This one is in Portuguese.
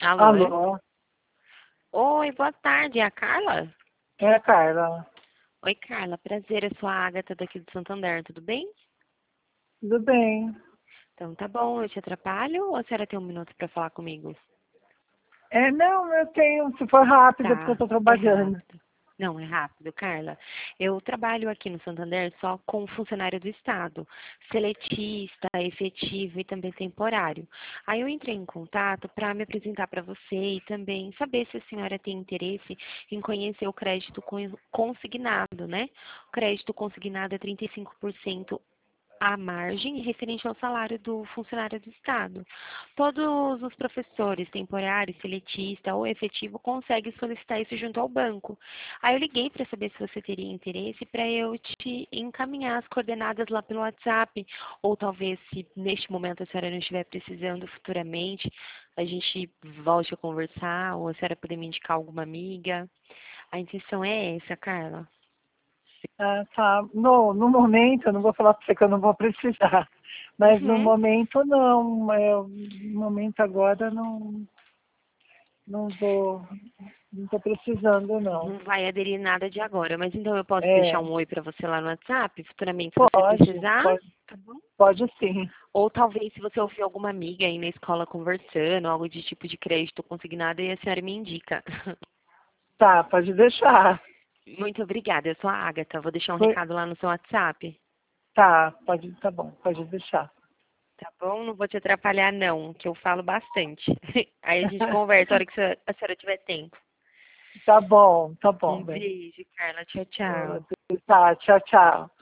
Alô? Alô, Oi, boa tarde, é a Carla? é a Carla. Oi, Carla, prazer, eu sou a Agatha daqui do Santander, tudo bem? Tudo bem? Então tá bom, eu te atrapalho ou a senhora tem um minuto para falar comigo? Não, eu tenho, se for rápido, porque eu Tá, estou é trabalhando. rápido. Não, é rápido, Carla. Eu trabalho aqui no Santander só com funcionário do Estado, seletista, efetivo e também temporário. Aí eu entrei em contato para me apresentar para você e também saber se a senhora tem interesse em conhecer o crédito consignado, né? O crédito consignado é 35% à margem referente ao salário do funcionário do Estado. Todos os professores, temporários, seletista ou efetivo, conseguem solicitar isso junto ao banco. Aí eu liguei para saber se você teria interesse para eu te encaminhar as coordenadas lá pelo WhatsApp, ou talvez se neste momento a senhora não estiver precisando futuramente, a gente volte a conversar, ou a senhora poder me indicar alguma amiga. A intenção é essa, Carla. Ah, tá. No momento, eu não vou falar para você que eu não vou precisar, mas no Uhum. momento não. No momento agora não vou, não estou precisando, não. Não vai aderir nada de agora, mas então eu posso deixar É, um oi para você lá no WhatsApp, futuramente, se você pode, precisar, pode, tá bom? pode sim. Ou talvez se você ouvir alguma amiga aí na escola conversando, algo de tipo de crédito consignado, aí a senhora me indica. Tá, pode deixar. Muito obrigada, eu sou a Agatha, vou deixar um Foi- recado lá no seu WhatsApp, Tá, tá bom, pode deixar. tá bom? Não vou te atrapalhar não, que eu falo bastante. Aí a gente conversa a hora que a senhora tiver tempo. Tá bom, Um bem. beijo, Carla, tchau, tchau. Tá, tchau, tchau.